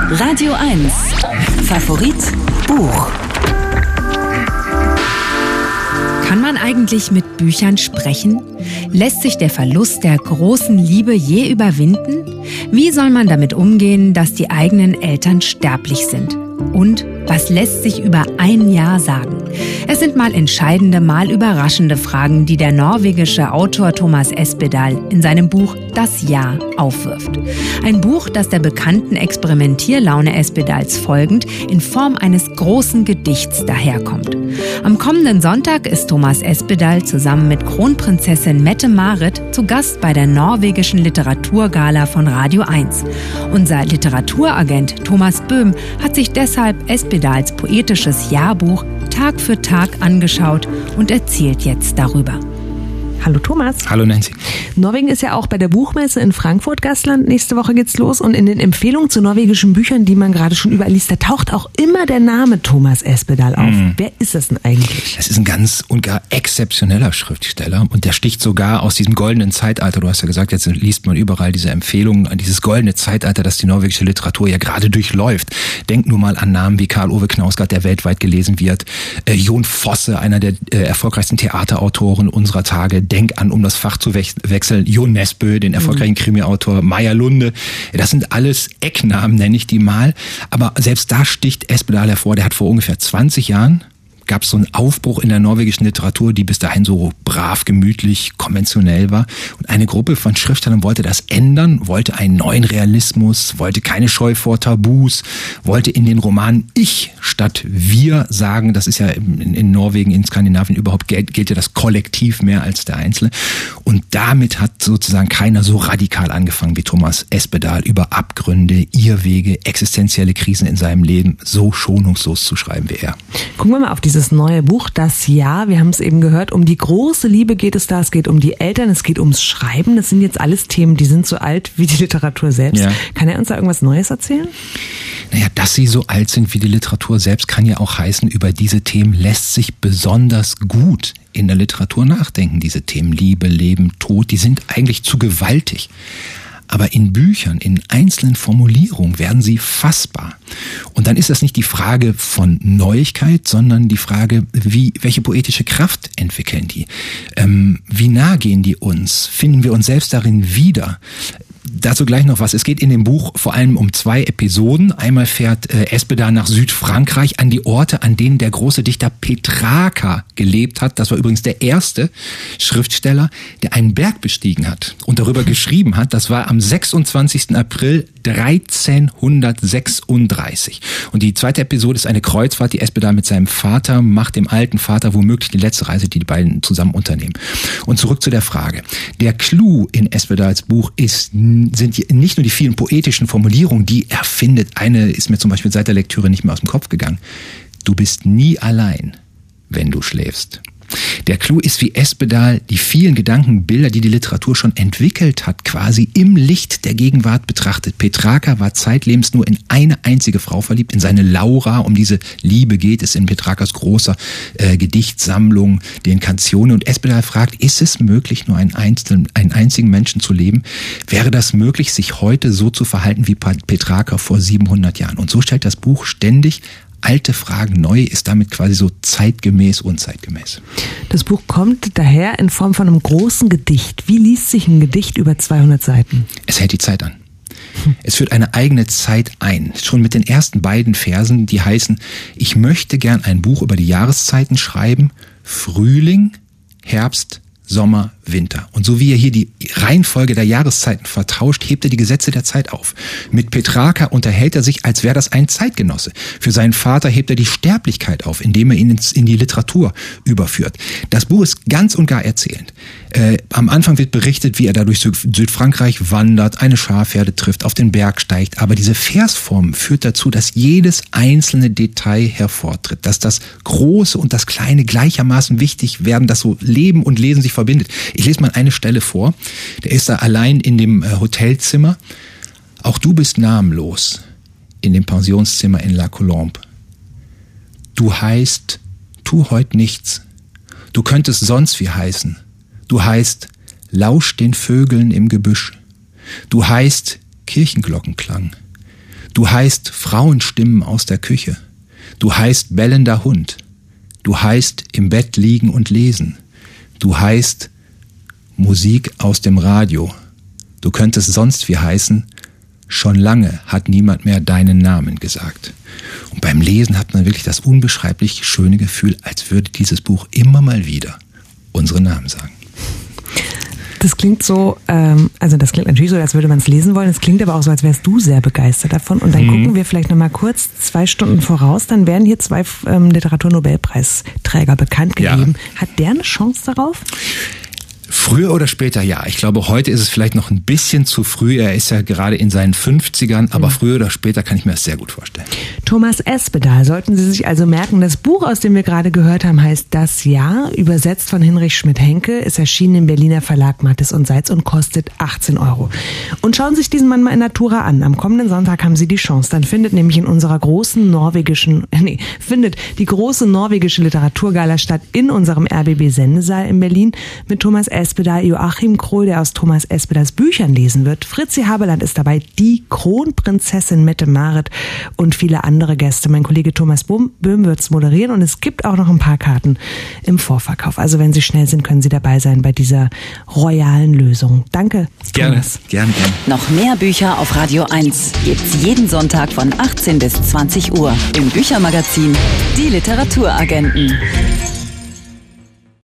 Radio 1. Favorit Buch. Kann man eigentlich mit Büchern sprechen? Lässt sich der Verlust der großen Liebe je überwinden? Wie soll man damit umgehen, dass die eigenen Eltern sterblich sind? Und was lässt sich über ein Jahr sagen? Es sind mal entscheidende, mal überraschende Fragen, die der norwegische Autor Thomas Espedal in seinem Buch Das Jahr aufwirft. Ein Buch, das der bekannten Experimentierlaune Espedals folgend in Form eines großen Gedichts daherkommt. Am kommenden Sonntag ist Thomas Espedal zusammen mit Kronprinzessin Mette-Marit zu Gast bei der norwegischen Literaturgala von Radio 1. Unser Literaturagent Thomas Böhm hat sich deshalb Espedals poetisches Jahrbuch Tag für Tag angeschaut und erzählt jetzt darüber. Hallo Thomas. Hallo Nancy. Norwegen ist ja auch bei der Buchmesse in Frankfurt Gastland. Nächste Woche geht's los und in den Empfehlungen zu norwegischen Büchern, die man gerade schon überall liest, da taucht auch immer der Name Thomas Espedal auf. Wer ist das denn eigentlich? Das ist ein ganz und gar exzeptioneller Schriftsteller und der sticht sogar aus diesem goldenen Zeitalter. Du hast ja gesagt, jetzt liest man überall diese Empfehlungen an dieses goldene Zeitalter, das die norwegische Literatur ja gerade durchläuft. Denk nur mal an Namen wie Karl Ove Knausgård, der weltweit gelesen wird, Jon Fosse, einer der erfolgreichsten Theaterautoren unserer Tage. Denk an, um das Fach zu wechseln, Jo Nesbø, den erfolgreichen Krimi-Autor, Maja Lunde. Das sind alles Ecknamen, nenne ich die mal. Aber selbst da sticht Espedal hervor. Der hat vor ungefähr 20 Jahren gab es so einen Aufbruch in der norwegischen Literatur, die bis dahin so brav, gemütlich, konventionell war. Und eine Gruppe von Schriftstellern wollte das ändern, wollte einen neuen Realismus, wollte keine Scheu vor Tabus, wollte in den Romanen Ich statt Wir sagen. Das ist ja in Norwegen, in Skandinavien überhaupt gilt ja das Kollektiv mehr als der Einzelne. Und damit hat sozusagen keiner so radikal angefangen wie Thomas Espedal über Abgründe, Irrwege, existenzielle Krisen in seinem Leben so schonungslos zu schreiben wie er. Gucken wir mal auf dieses neue Buch, Das Jahr. Wir haben es eben gehört, um die große Liebe geht es da, es geht um die Eltern, es geht ums Schreiben. Das sind jetzt alles Themen, die sind so alt wie die Literatur selbst. Ja. Kann er uns da irgendwas Neues erzählen? Naja, dass sie so alt sind wie die Literatur selbst, kann ja auch heißen, über diese Themen lässt sich besonders gut in der Literatur nachdenken. Diese Themen Liebe, Leben, Tod, die sind eigentlich zu gewaltig. Aber in Büchern, in einzelnen Formulierungen werden sie fassbar. Und dann ist das nicht die Frage von Neuigkeit, sondern die Frage, welche poetische Kraft entwickeln die? Wie nah gehen die uns? Finden wir uns selbst darin wieder? Dazu gleich noch was. Es geht in dem Buch vor allem um 2 Episoden. Einmal fährt Espedal nach Südfrankreich an die Orte, an denen der große Dichter Petrarca gelebt hat. Das war übrigens der erste Schriftsteller, der einen Berg bestiegen hat und darüber geschrieben hat. Das war am 26. April 1336. Und die 2. Episode ist eine Kreuzfahrt, die Espedal mit seinem Vater macht, dem alten Vater, womöglich die letzte Reise, die beiden zusammen unternehmen. Und zurück zu der Frage. Der Clou in Espedals Buch sind nicht nur die vielen poetischen Formulierungen, die er findet. Eine ist mir zum Beispiel seit der Lektüre nicht mehr aus dem Kopf gegangen. Du bist nie allein, wenn du schläfst. Der Clou ist, wie Espedal die vielen Gedankenbilder, die die Literatur schon entwickelt hat, quasi im Licht der Gegenwart betrachtet. Petrarca war zeitlebens nur in eine einzige Frau verliebt, in seine Laura. Um diese Liebe geht es in Petrarcas großer Gedichtsammlung, den Canzone. Und Espedal fragt, ist es möglich, nur einen einzigen Menschen zu leben? Wäre das möglich, sich heute so zu verhalten wie Petrarca vor 700 Jahren? Und so stellt das Buch ständig alte Fragen neu, ist damit quasi so zeitgemäß, unzeitgemäß. Das Buch kommt daher in Form von einem großen Gedicht. Wie liest sich ein Gedicht über 200 Seiten? Es hält die Zeit an. Es führt eine eigene Zeit ein. Schon mit den ersten beiden Versen, die heißen, ich möchte gern ein Buch über die Jahreszeiten schreiben, Frühling, Herbst, Sommer, Winter. Und so wie er hier die Reihenfolge der Jahreszeiten vertauscht, hebt er die Gesetze der Zeit auf. Mit Petrarca unterhält er sich, als wäre das ein Zeitgenosse. Für seinen Vater hebt er die Sterblichkeit auf, indem er ihn in die Literatur überführt. Das Buch ist ganz und gar erzählend. Am Anfang wird berichtet, wie er da durch Südfrankreich wandert, eine Schafherde trifft, auf den Berg steigt. Aber diese Versform führt dazu, dass jedes einzelne Detail hervortritt, dass das Große und das Kleine gleichermaßen wichtig werden, dass so Leben und Lesen sich verbindet. Ich lese mal eine Stelle vor. Der ist da allein in dem Hotelzimmer. Auch du bist namenlos in dem Pensionszimmer in La Colombe. Du heißt, tu heut nichts. Du könntest sonst wie heißen. Du heißt, lausch den Vögeln im Gebüsch. Du heißt, Kirchenglockenklang. Du heißt Frauenstimmen aus der Küche. Du heißt bellender Hund. Du heißt im Bett liegen und lesen. Du heißt Musik aus dem Radio. Du könntest sonst wie heißen. Schon lange hat niemand mehr deinen Namen gesagt. Und beim Lesen hat man wirklich das unbeschreiblich schöne Gefühl, als würde dieses Buch immer mal wieder unsere Namen sagen. Das klingt so, also das klingt natürlich so, als würde man es lesen wollen. Es klingt aber auch so, als wärst du sehr begeistert davon. Und dann gucken wir vielleicht nochmal kurz 2 Stunden voraus. Dann werden hier 2 Literaturnobelpreisträger bekannt gegeben. Ja. Hat der eine Chance darauf? Früher oder später, ja. Ich glaube, heute ist es vielleicht noch ein bisschen zu früh. Er ist ja gerade in seinen 50ern, aber früher oder später kann ich mir das sehr gut vorstellen. Thomas Espedal, sollten Sie sich also merken, das Buch, aus dem wir gerade gehört haben, heißt Das Jahr, übersetzt von Hinrich Schmidt-Henke, ist erschienen im Berliner Verlag Mattes und Seitz und kostet 18 €. Und schauen Sie sich diesen Mann mal in Natura an. Am kommenden Sonntag haben Sie die Chance. Dann findet nämlich die große norwegische Literaturgala statt in unserem RBB-Sendesaal in Berlin mit Thomas Espedal, Joachim Krohl, der aus Thomas Espedals Büchern lesen wird. Fritzi Haberland ist dabei, die Kronprinzessin Mette-Marit und viele andere Gäste. Mein Kollege Thomas Böhm wird es moderieren und es gibt auch noch ein paar Karten im Vorverkauf. Also wenn Sie schnell sind, können Sie dabei sein bei dieser royalen Lösung. Danke, Thomas. Gerne. Noch mehr Bücher auf Radio 1 gibt's jeden Sonntag von 18 bis 20 Uhr im Büchermagazin Die Literaturagenten.